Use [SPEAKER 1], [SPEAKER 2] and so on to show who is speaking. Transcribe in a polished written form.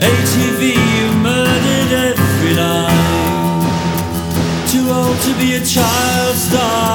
[SPEAKER 1] ATV, you murdered every line. Too old to be a child star.